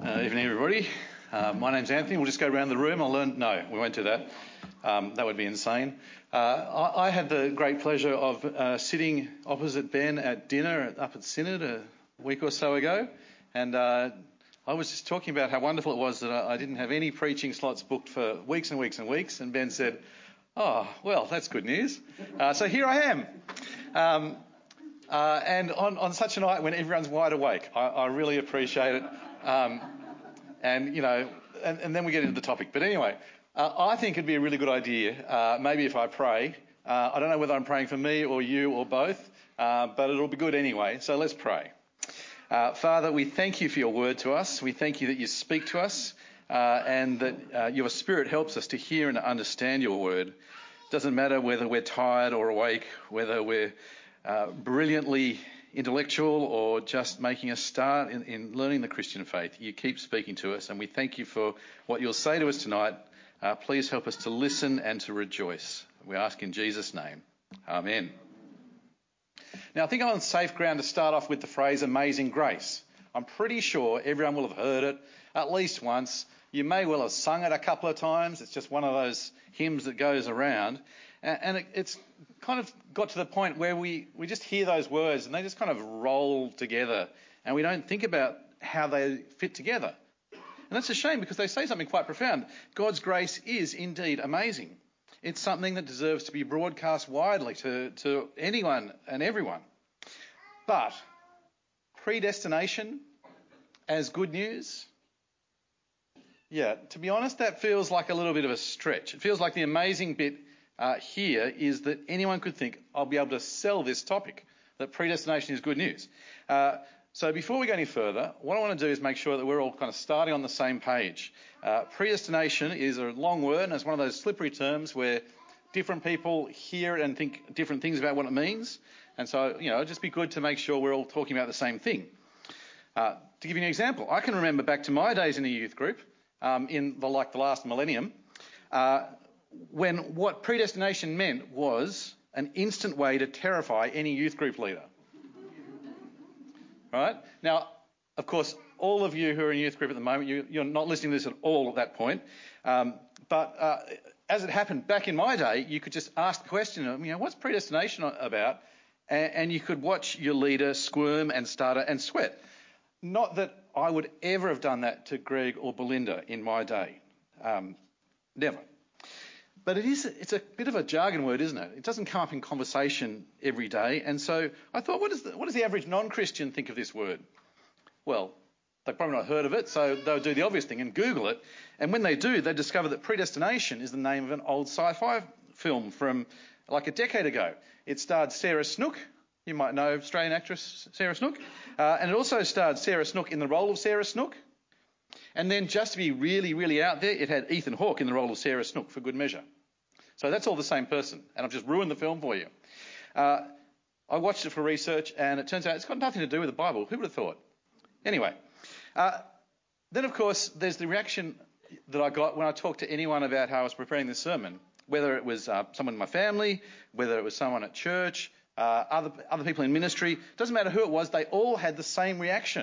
Evening, everybody. My name's Anthony. We'll just go around the room. No, we won't do that. That would be insane. I had the great pleasure of sitting opposite Ben at dinner up at Synod a week or so ago, and I was just talking about how wonderful it was that I didn't have any preaching slots booked for weeks and weeks and weeks, and Ben said, "Oh, well, that's good news." So here I am. And on such a night when everyone's wide awake, I really appreciate it. And then we get into the topic. But anyway, I think it'd be a really good idea, maybe if I pray. I don't know whether I'm praying for me or you or both, but it'll be good anyway. So let's pray. Father, we thank you for your word to us. We thank you that you speak to us and that your Spirit helps us to hear and understand your word. It doesn't matter whether we're tired or awake, whether we're brilliantly intellectual or just making a start in learning the Christian faith. You keep speaking to us, and we thank you for what you'll say to us tonight. Please help us to listen and to rejoice. We ask in Jesus' name. Amen. Now, I think I'm on safe ground to start off with the phrase amazing grace. I'm pretty sure everyone will have heard it at least once. You may well have sung it a couple of times. It's just one of those hymns that goes around. And it's kind of got to the point where we just hear those words and they just kind of roll together and we don't think about how they fit together. And that's a shame because they say something quite profound. God's grace is indeed amazing. It's something that deserves to be broadcast widely to anyone and everyone. But predestination as good news? Yeah, to be honest, that feels like a little bit of a stretch. It feels like the amazing bit here is that anyone could think, I'll be able to sell this topic, that predestination is good news. So before we go any further, what I want to do is make sure that we're all kind of starting on the same page. Predestination is a long word, and it's one of those slippery terms where different people hear it and think different things about what it means. And so, it'd just be good to make sure we're all talking about the same thing. To give you an example, I can remember back to my days in a youth group in the last millennium, when what predestination meant was an instant way to terrify any youth group leader. Right? Now, of course, all of you who are in youth group at the moment, you're not listening to this at all at that point. But as it happened back in my day, you could just ask the question, what's predestination about? And you could watch your leader squirm and stutter and sweat. Not that I would ever have done that to Greg or Belinda in my day. Never. But it's a bit of a jargon word, isn't it? It doesn't come up in conversation every day. And so I thought, what does the average non-Christian think of this word? Well, they've probably not heard of it, so they'll do the obvious thing and Google it. And when they do, they discover that predestination is the name of an old sci-fi film from like a decade ago. It starred Sarah Snook. You might know Australian actress Sarah Snook. And it also starred Sarah Snook in the role of Sarah Snook. And then just to be really, really out there, it had Ethan Hawke in the role of Sarah Snook for good measure. So that's all the same person. And I've just ruined the film for you. I watched it for research and it turns out it's got nothing to do with the Bible. Who would have thought? Anyway, then of course there's the reaction that I got when I talked to anyone about how I was preparing this sermon, whether it was someone in my family, whether it was someone at church, other people in ministry. Doesn't matter who it was, they all had the same reaction.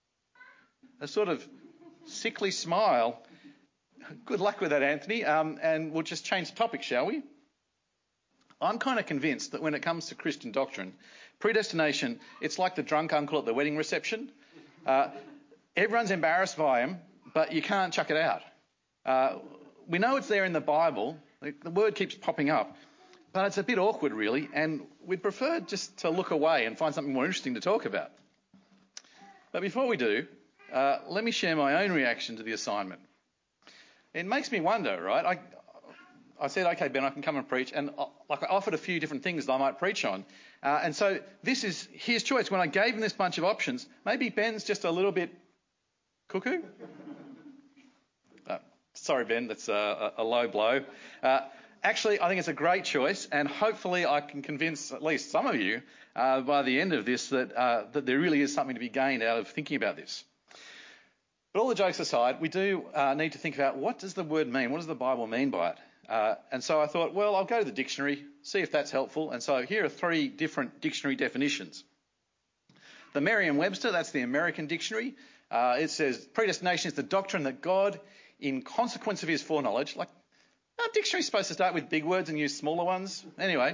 A sort of sickly smile. Good luck with that, Anthony. And we'll just change the topic, shall we? I'm kind of convinced that when it comes to Christian doctrine, predestination, it's like the drunk uncle at the wedding reception. Everyone's embarrassed by him, but you can't chuck it out. We know it's there in the Bible. The word keeps popping up, but it's a bit awkward, really, and we'd prefer just to look away and find something more interesting to talk about. But before we do, let me share my own reaction to the assignment. It makes me wonder, right? I said, okay, Ben, I can come and preach. And I offered a few different things that I might preach on. And so this is his choice. When I gave him this bunch of options, maybe Ben's just a little bit cuckoo. Sorry, Ben, that's a low blow. Actually, I think it's a great choice. And hopefully I can convince at least some of you by the end of this that there really is something to be gained out of thinking about this. But all the jokes aside, we do need to think about what does the word mean? What does the Bible mean by it? And so I thought, well, I'll go to the dictionary, see if that's helpful. And so here are 3 different dictionary definitions. The Merriam-Webster, that's the American dictionary, it says predestination is the doctrine that God, in consequence of his foreknowledge, like our dictionary's supposed to start with big words and use smaller ones. Anyway,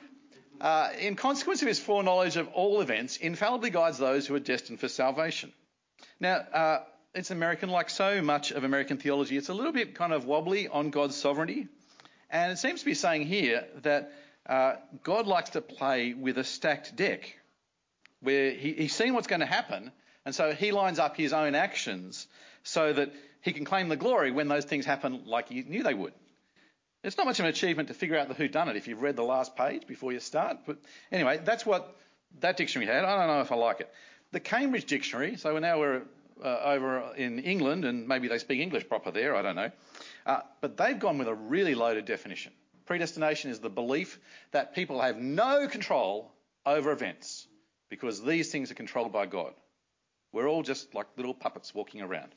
in consequence of his foreknowledge of all events, infallibly guides those who are destined for salvation. Now, it's American, like so much of American theology. It's a little bit kind of wobbly on God's sovereignty. And it seems to be saying here that God likes to play with a stacked deck, where he's seen what's going to happen, and so he lines up his own actions so that he can claim the glory when those things happen like he knew they would. It's not much of an achievement to figure out the whodunit if you've read the last page before you start. But anyway, that's what that dictionary had. I don't know if I like it. The Cambridge Dictionary, so now we're over in England, and maybe they speak English proper there, I don't know. But they've gone with a really loaded definition. Predestination is the belief that people have no control over events because these things are controlled by God. We're all just like little puppets walking around.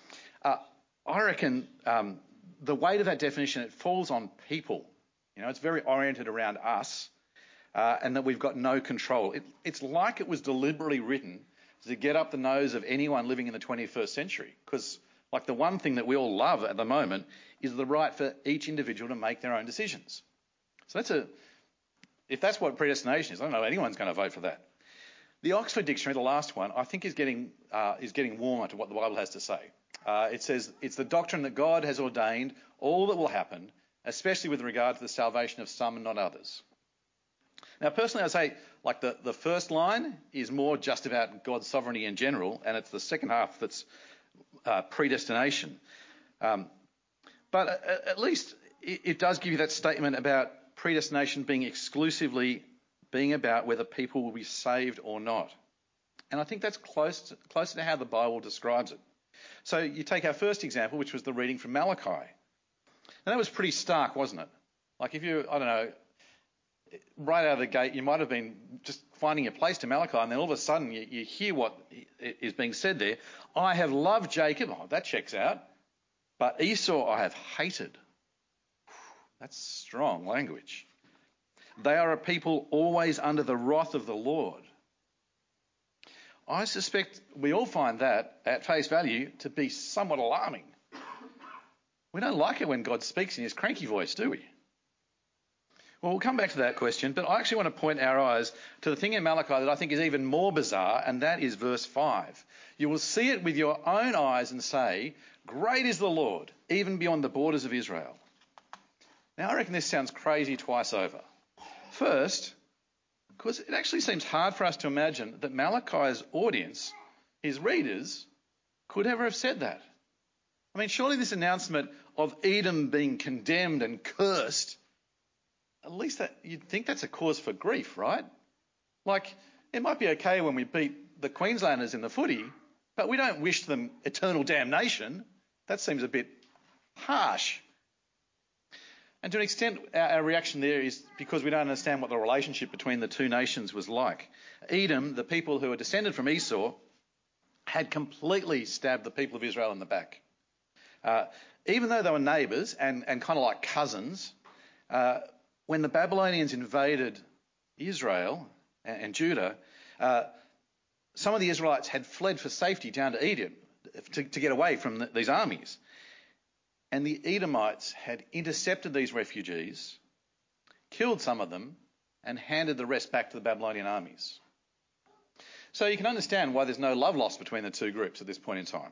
I reckon the weight of that definition, it falls on people. You know, it's very oriented around us and that we've got no control. It's like it was deliberately written to get up the nose of anyone living in the 21st century, because like the one thing that we all love at the moment is the right for each individual to make their own decisions. So if that's what predestination is, I don't know if anyone's going to vote for that. The Oxford Dictionary, the last one, I think is getting warmer to what the Bible has to say. It says it's the doctrine that God has ordained all that will happen, especially with regard to the salvation of some and not others. Now, personally, I'd say like the first line is more just about God's sovereignty in general, and it's the second half that's predestination. But at least it does give you that statement about predestination being exclusively being about whether people will be saved or not. And I think that's closer to how the Bible describes it. So you take our first example, which was the reading from Malachi. And that was pretty stark, wasn't it? Like if you, I don't know, right out of the gate, you might have been just finding your place to Malachi, and then all of a sudden you hear what is being said there. I have loved Jacob. Oh, that checks out. But Esau I have hated. That's strong language. They are a people always under the wrath of the Lord. I suspect we all find that, at face value, to be somewhat alarming. We don't like it when God speaks in his cranky voice, do we? Well, we'll come back to that question, but I actually want to point our eyes to the thing in Malachi that I think is even more bizarre, and that is verse 5. You will see it with your own eyes and say, "Great is the Lord, even beyond the borders of Israel." Now, I reckon this sounds crazy twice over. First, because it actually seems hard for us to imagine that Malachi's audience, his readers, could ever have said that. I mean, surely this announcement of Edom being condemned and cursed, at least you'd think that's a cause for grief, right? Like, it might be okay when we beat the Queenslanders in the footy, but we don't wish them eternal damnation. That seems a bit harsh. And to an extent, our reaction there is because we don't understand what the relationship between the two nations was like. Edom, the people who are descended from Esau, had completely stabbed the people of Israel in the back. Even though they were neighbours and kind of like cousins, when the Babylonians invaded Israel and Judah, some of the Israelites had fled for safety down to Edom to get away from these armies. And the Edomites had intercepted these refugees, killed some of them, and handed the rest back to the Babylonian armies. So you can understand why there's no love lost between the two groups at this point in time.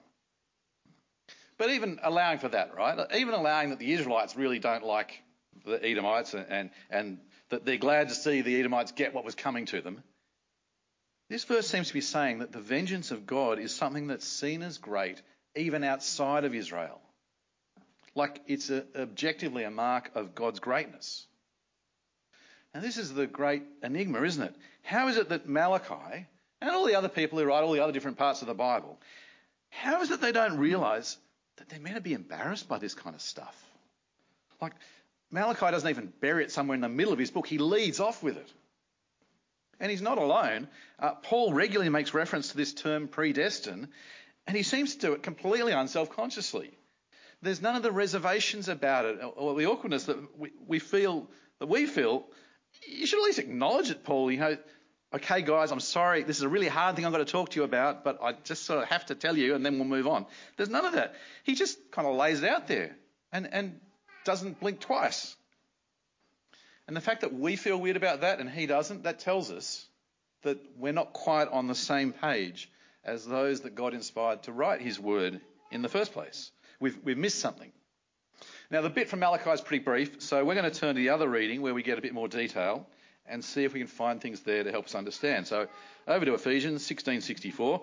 But even allowing for that, right? Even allowing that the Israelites really don't like the Edomites and that they're glad to see the Edomites get what was coming to them, this verse seems to be saying that the vengeance of God is something that's seen as great even outside of Israel. Like it's objectively a mark of God's greatness. And this is the great enigma, isn't it? How is it that Malachi and all the other people who write all the other different parts of the Bible, how is it they don't realise that they're meant to be embarrassed by this kind of stuff? Like Malachi doesn't even bury it somewhere in the middle of his book. He leads off with it. And he's not alone. Paul regularly makes reference to this term predestined, and he seems to do it completely unselfconsciously. There's none of the reservations about it or the awkwardness that we feel. You should at least acknowledge it, Paul. You know, okay, guys, I'm sorry, this is a really hard thing I've got to talk to you about, but I just sort of have to tell you and then we'll move on. There's none of that. He just kind of lays it out there and doesn't blink twice. And the fact that we feel weird about that and he doesn't, that tells us that we're not quite on the same page as those that God inspired to write his word in the first place. We've missed something. Now, the bit from Malachi is pretty brief, so we're going to turn to the other reading where we get a bit more detail and see if we can find things there to help us understand. So over to Ephesians 16:64.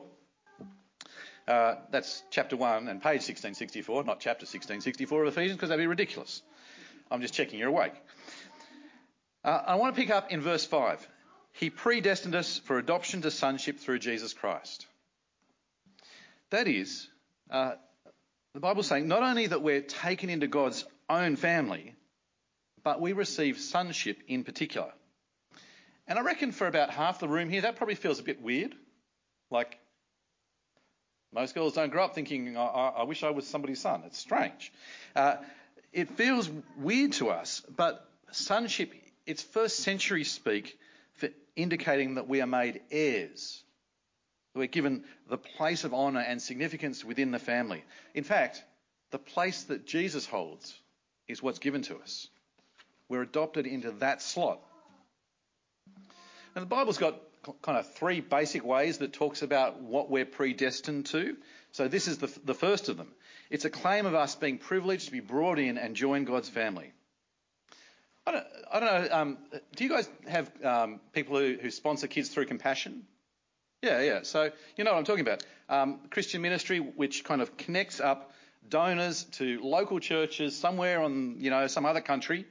That's chapter 1 and page 1664, not chapter 1664 of Ephesians, because that'd be ridiculous. I'm just checking you're awake. I want to pick up in verse 5. He predestined us for adoption to sonship through Jesus Christ. That is, the Bible's saying not only that we're taken into God's own family, but we receive sonship in particular. And I reckon for about half the room here, that probably feels a bit weird. Like, most girls don't grow up thinking, I wish I was somebody's son. It's strange. It feels weird to us, but sonship, it's first century speak for indicating that we are made heirs. We're given the place of honour and significance within the family. In fact, the place that Jesus holds is what's given to us. We're adopted into that slot. Now, the Bible's got kind of three basic ways that talks about what we're predestined to. So this is the first of them. It's a claim of us being privileged to be brought in and join God's family. I don't know, do you guys have people who sponsor kids through Compassion? Yeah. So you know what I'm talking about. Christian ministry which kind of connects up donors to local churches somewhere on, some other country,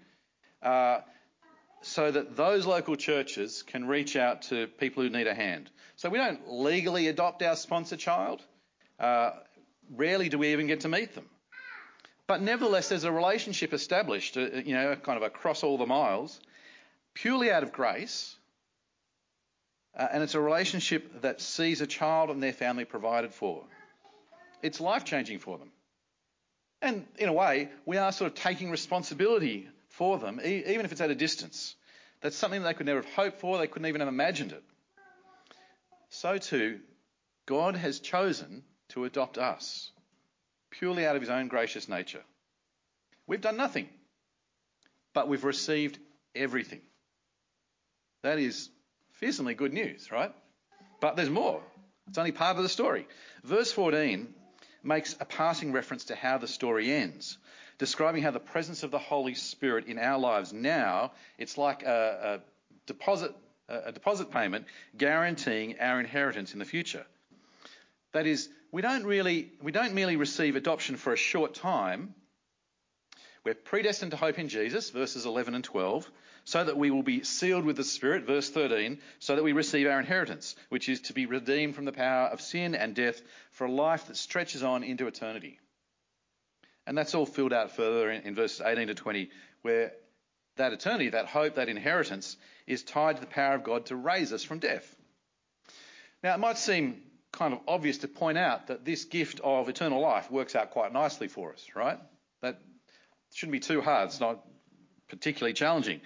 so that those local churches can reach out to people who need a hand. So we don't legally adopt our sponsor child. Rarely do we even get to meet them. But nevertheless, there's a relationship established, kind of across all the miles, purely out of grace. And it's a relationship that sees a child and their family provided for. It's life-changing for them. And in a way, we are sort of taking responsibility for them, even if it's at a distance. That's something they could never have hoped for. They couldn't even have imagined it. So too, God has chosen to adopt us, purely out of his own gracious nature. We've done nothing, but we've received everything. That is fearsomely good news, right? But there's more. It's only part of the story. Verse 14 makes a passing reference to how the story ends, describing how the presence of the Holy Spirit in our lives now, it's like a deposit payment guaranteeing our inheritance in the future. That is, we don't merely receive adoption for a short time. We're predestined to hope in Jesus, verses 11 and 12, so that we will be sealed with the Spirit, verse 13, so that we receive our inheritance, which is to be redeemed from the power of sin and death for a life that stretches on into eternity. And that's all filled out further in verses 18 to 20, where that eternity, that hope, that inheritance is tied to the power of God to raise us from death. Now, it might seem kind of obvious to point out that this gift of eternal life works out quite nicely for us, right? That shouldn't be too hard. It's not particularly challenging.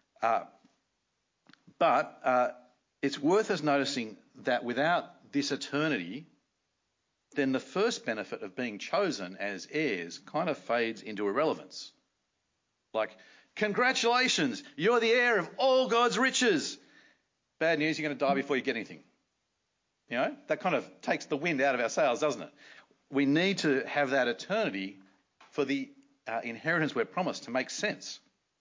But it's worth us noticing that without this eternity, then the first benefit of being chosen as heirs kind of fades into irrelevance. Like, congratulations, you're the heir of all God's riches. Bad news, you're going to die before you get anything. That kind of takes the wind out of our sails, doesn't it? We need to have that eternity for the inheritance we're promised to make sense.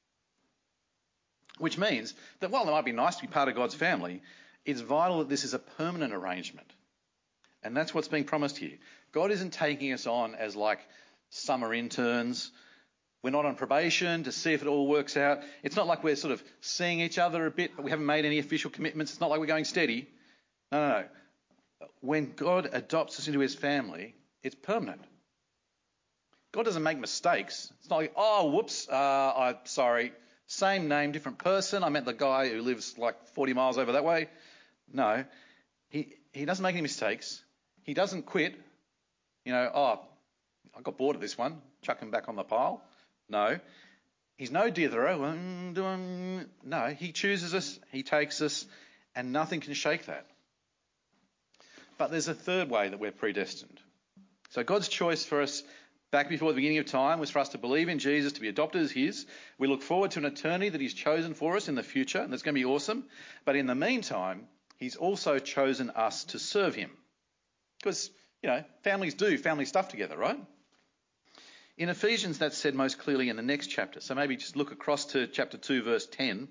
Which means that while it might be nice to be part of God's family, it's vital that this is a permanent arrangement. And that's what's being promised here. God isn't taking us on as like summer interns. We're not on probation to see if it all works out. It's not like we're sort of seeing each other a bit, but we haven't made any official commitments. It's not like we're going steady. No. When God adopts us into his family, it's permanent. God doesn't make mistakes. It's not like, whoops, I'm sorry, same name, different person. I meant the guy who lives like 40 miles over that way. No, he doesn't make any mistakes. He doesn't quit. I got bored of this one, chuck him back on the pile. No, he's no dithero. No, he chooses us, he takes us, and nothing can shake that. But there's a third way that we're predestined. So God's choice for us back before the beginning of time was for us to believe in Jesus, to be adopted as his. We look forward to an eternity that he's chosen for us in the future, and that's going to be awesome. But in the meantime, he's also chosen us to serve him. Because, families do family stuff together, right? In Ephesians, that's said most clearly in the next chapter. So maybe just look across to chapter 2, verse 10.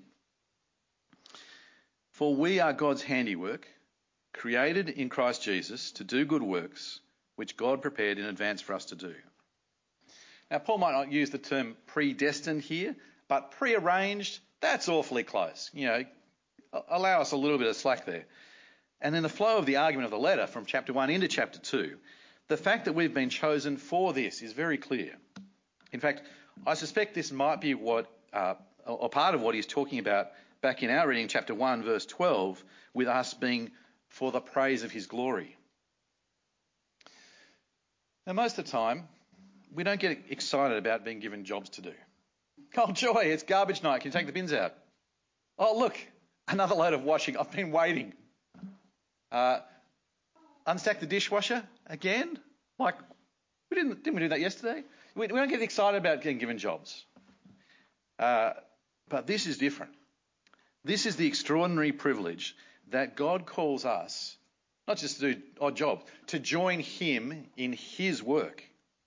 For we are God's handiwork, created in Christ Jesus to do good works, which God prepared in advance for us to do. Now, Paul might not use the term predestined here, but prearranged, that's awfully close. Allow us a little bit of slack there. And in the flow of the argument of the letter from chapter 1 into chapter 2, the fact that we've been chosen for this is very clear. In fact, I suspect this might be or part of what he's talking about back in our reading, chapter 1, verse 12, with us being for the praise of his glory. Now, most of the time, we don't get excited about being given jobs to do. Oh, joy, it's garbage night. Can you take the bins out? Oh, look, another load of washing. I've been waiting. Unstack the dishwasher again? Didn't we do that yesterday? We don't get excited about getting given jobs. But this is different. This is the extraordinary privilege that God calls us, not just to do odd jobs, to join him in his work.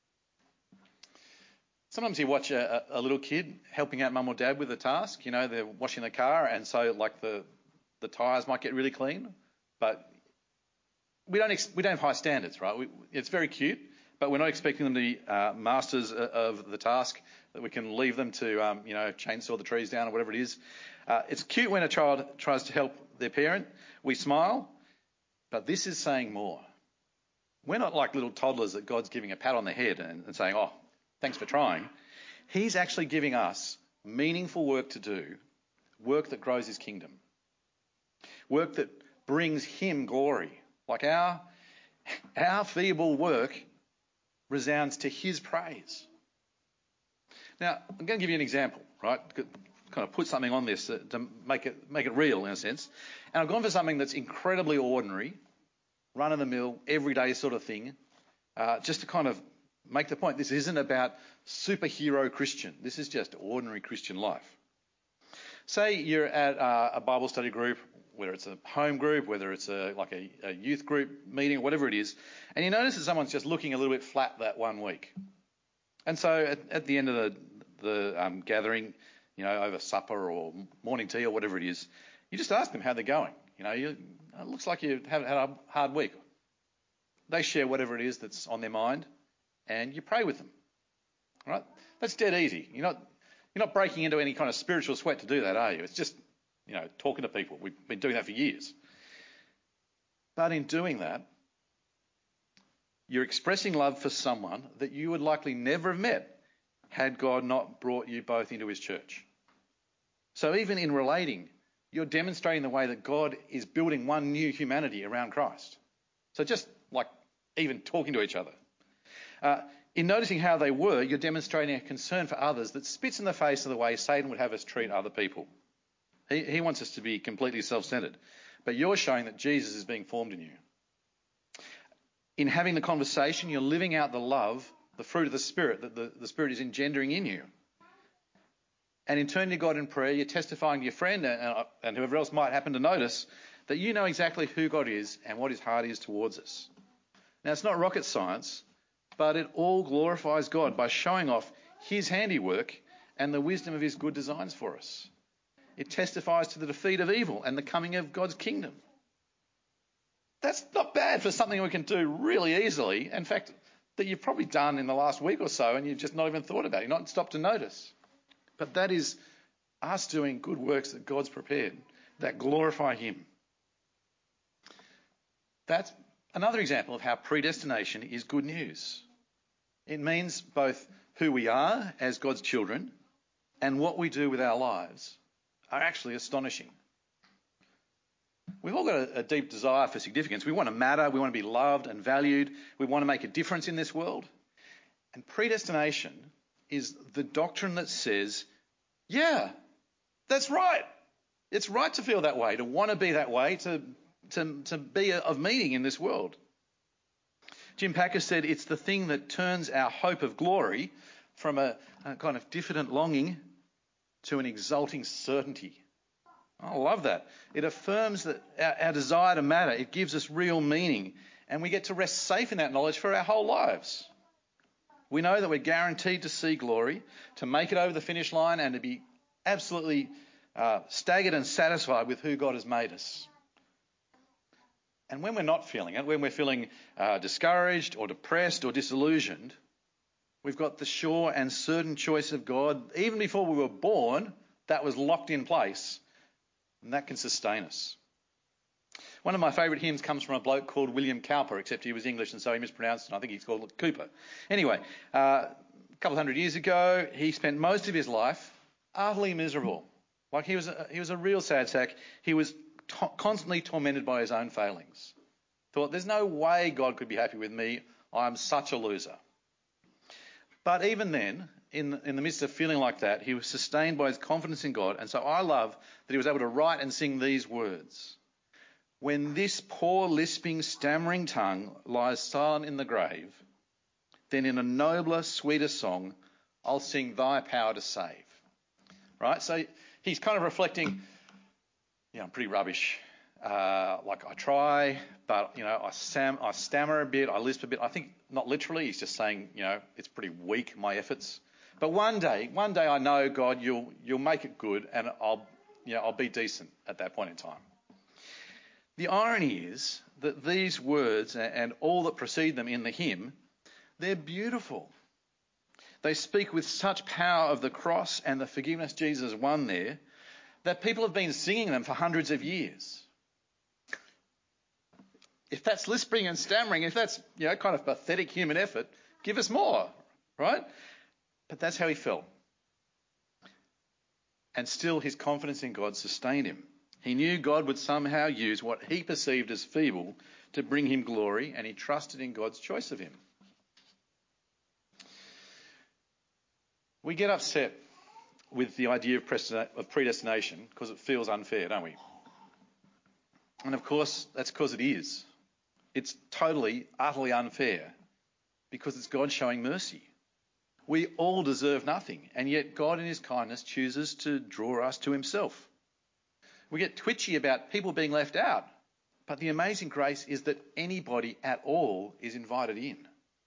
Sometimes you watch a little kid helping out mum or dad with a task. They're washing the car, and so the tyres might get really clean. But we don't have high standards, right? It's very cute, but we're not expecting them to be masters of the task, that we can leave them to chainsaw the trees down or whatever it is. It's cute when a child tries to help their parent. We smile, but this is saying more. We're not like little toddlers that God's giving a pat on the head and saying, oh, thanks for trying. He's actually giving us meaningful work to do, work that grows his kingdom, work that brings him glory. Like our feeble work resounds to his praise. Now, I'm going to give you an example, right? Kind of put something on this to make it real in a sense. And I've gone for something that's incredibly ordinary, run-of-the-mill, everyday sort of thing, just to kind of make the point. This isn't about superhero Christian. This is just ordinary Christian life. Say you're at a Bible study group, whether it's a home group, whether it's a youth group meeting, whatever it is, and you notice that someone's just looking a little bit flat that 1 week. And so at the end of the gathering, over supper or morning tea or whatever it is, you just ask them how they're going. It looks like you haven't had a hard week. They share whatever it is that's on their mind, and you pray with them. Right? That's dead easy. You're not breaking into any kind of spiritual sweat to do that, are you? It's just talking to people. We've been doing that for years. But in doing that, you're expressing love for someone that you would likely never have met had God not brought you both into his church. So even in relating, you're demonstrating the way that God is building one new humanity around Christ. So just like even talking to each other. In noticing how they were, you're demonstrating a concern for others that spits in the face of the way Satan would have us treat other people. He wants us to be completely self-centered. But you're showing that Jesus is being formed in you. In having the conversation, you're living out the love, the fruit of the Spirit, that the Spirit is engendering in you. And in turning to God in prayer, you're testifying to your friend and whoever else might happen to notice that you know exactly who God is and what his heart is towards us. Now, it's not rocket science, but it all glorifies God by showing off his handiwork and the wisdom of his good designs for us. It testifies to the defeat of evil and the coming of God's kingdom. That's not bad for something we can do really easily. In fact, that you've probably done in the last week or so and you've just not even thought about it. You've not stopped to notice. But that is us doing good works that God's prepared, that glorify him. That's another example of how predestination is good news. It means both who we are as God's children and what we do with our lives are actually astonishing. We've all got a deep desire for significance. We want to matter. We want to be loved and valued. We want to make a difference in this world. And predestination is the doctrine that says, yeah, that's right. It's right to feel that way, to want to be that way, to be of meaning in this world. Jim Packer said it's the thing that turns our hope of glory from a kind of diffident longing to an exulting certainty. I love that. It affirms that our desire to matter. It gives us real meaning, and we get to rest safe in that knowledge for our whole lives. We know that we're guaranteed to see glory, to make it over the finish line, and to be absolutely staggered and satisfied with who God has made us. And when we're not feeling it, when we're feeling discouraged or depressed or disillusioned, we've got the sure and certain choice of God. Even before we were born, that was locked in place, and that can sustain us. One of my favourite hymns comes from a bloke called William Cowper, except he was English and so he mispronounced it. I think he's called it Cooper. Anyway, a couple of hundred years ago, he spent most of his life utterly miserable. Like he was a real sad sack. He was constantly tormented by his own failings. Thought, there's no way God could be happy with me. I'm such a loser. But even then, in the midst of feeling like that, he was sustained by his confidence in God. And so I love that he was able to write and sing these words. When this poor lisping, stammering tongue lies silent in the grave, then in a nobler, sweeter song, I'll sing thy power to save. Right? So he's kind of reflecting, I'm pretty rubbish. Like I try, but, I stammer a bit, I lisp a bit. I think not literally, he's just saying, it's pretty weak, my efforts. But one day I know, God, you'll make it good, and I'll be decent at that point in time. The irony is that these words and all that precede them in the hymn, they're beautiful. They speak with such power of the cross and the forgiveness Jesus won there that people have been singing them for hundreds of years. If that's lisping and stammering, if that's kind of pathetic human effort, give us more, right? But that's how he felt. And still his confidence in God sustained him. He knew God would somehow use what he perceived as feeble to bring him glory, and he trusted in God's choice of him. We get upset with the idea of predestination because it feels unfair, don't we? And of course, that's because it is. It's totally, utterly unfair because it's God showing mercy. We all deserve nothing, and yet God in his kindness chooses to draw us to himself. We get twitchy about people being left out, but the amazing grace is that anybody at all is invited in.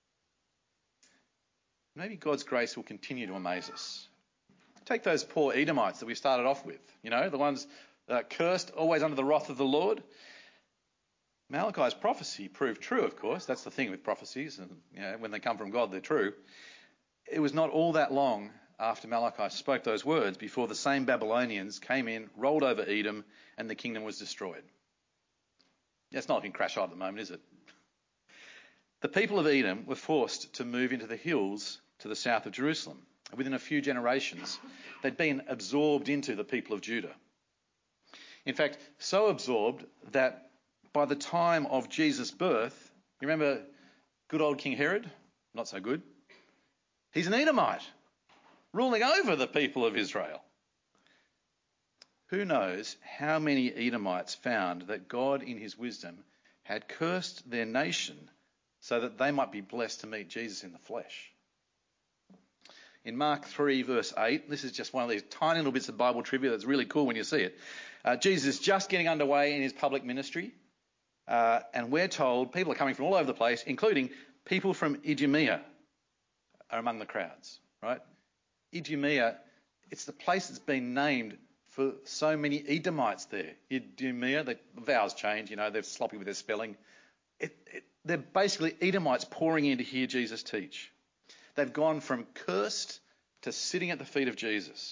Maybe God's grace will continue to amaze us. Take those poor Edomites that we started off with, the ones cursed, always under the wrath of the Lord. Malachi's prophecy proved true, of course. That's the thing with prophecies, and when they come from God, they're true. It was not all that long after Malachi spoke those words before the same Babylonians came in, rolled over Edom, and the kingdom was destroyed. It's not looking crash-eyed at the moment, is it? The people of Edom were forced to move into the hills to the south of Jerusalem. Within a few generations, they'd been absorbed into the people of Judah. In fact, so absorbed that by the time of Jesus' birth, you remember good old King Herod? Not so good. He's an Edomite, ruling over the people of Israel. Who knows how many Edomites found that God in his wisdom had cursed their nation so that they might be blessed to meet Jesus in the flesh. In Mark 3 verse 8, this is just one of these tiny little bits of Bible trivia that's really cool when you see it. Jesus is just getting underway in his public ministry, and we're told people are coming from all over the place, including people from Idumea are among the crowds, right? Idumea, it's the place that's been named for so many Edomites there. Idumea, the vowels change, they're sloppy with their spelling. They're basically Edomites pouring in to hear Jesus teach. They've gone from cursed to sitting at the feet of Jesus.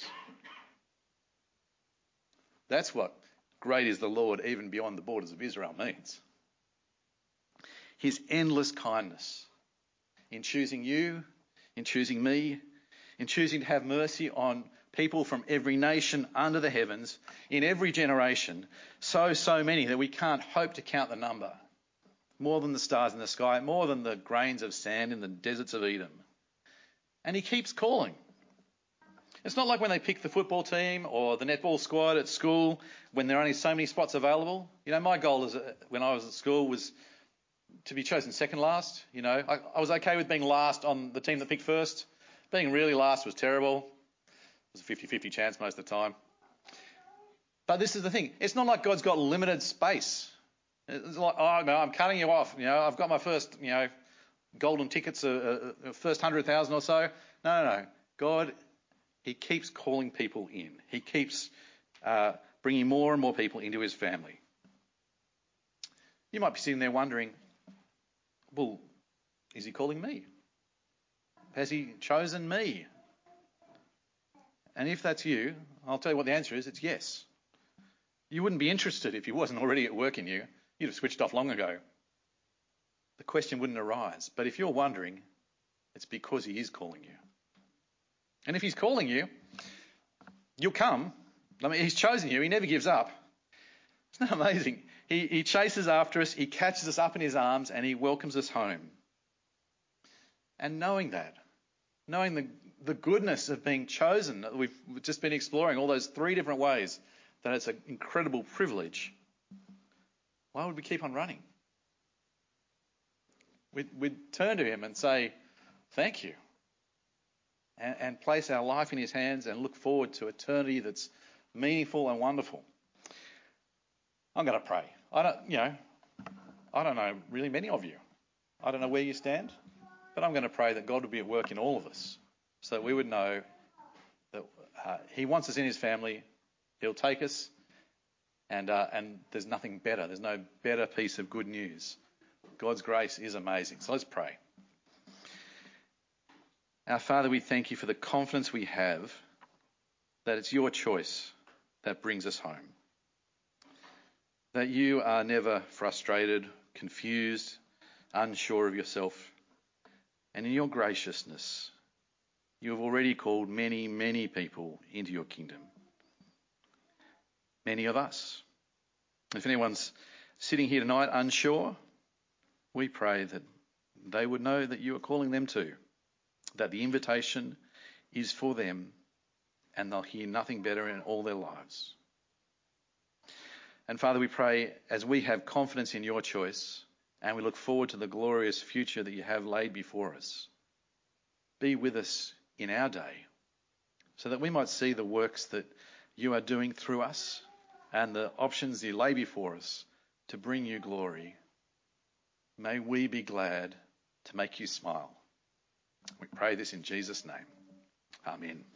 That's what great is the Lord even beyond the borders of Israel means. His endless kindness in choosing you, in choosing me, in choosing to have mercy on people from every nation under the heavens, in every generation, so many that we can't hope to count the number. More than the stars in the sky, more than the grains of sand in the deserts of Edom. And he keeps calling. It's not like when they pick the football team or the netball squad at school when there are only so many spots available. My goal when I was at school was to be chosen second last. I was okay with being last on the team that picked first. Being really last was terrible. It was a 50-50 chance most of the time. But this is the thing. It's not like God's got limited space. It's like, oh, no, I'm cutting you off. I've got my first, golden tickets, first 100,000 or so. No. God, he keeps calling people in. He keeps bringing more and more people into his family. You might be sitting there wondering, well, is he calling me? Has he chosen me? And if that's you, I'll tell you what the answer is. It's yes. You wouldn't be interested if he wasn't already at work in you. You'd have switched off long ago. The question wouldn't arise. But if you're wondering, it's because he is calling you. And if he's calling you, you'll come. He's chosen you. He never gives up. Isn't that amazing? He chases after us. He catches us up in his arms and he welcomes us home. And knowing the goodness of being chosen, that we've just been exploring all those 3 different ways that it's an incredible privilege, why would we keep on running? We'd turn to him and say, thank you, and place our life in his hands and look forward to eternity that's meaningful and wonderful. I'm going to pray. I don't know really many of you. I don't know where you stand, but I'm going to pray that God would be at work in all of us so that we would know that he wants us in his family. He'll take us, and there's nothing better. There's no better piece of good news. God's grace is amazing. So let's pray. Our Father, we thank you for the confidence we have that it's your choice that brings us home. That you are never frustrated, confused, unsure of yourself. And in your graciousness, you have already called many, many people into your kingdom. Many of us. If anyone's sitting here tonight unsure, we pray that they would know that you are calling them too, that the invitation is for them and they'll hear nothing better in all their lives. And Father, we pray as we have confidence in your choice and we look forward to the glorious future that you have laid before us, be with us in our day so that we might see the works that you are doing through us and the options you lay before us to bring you glory. May we be glad to make you smile. We pray this in Jesus' name. Amen.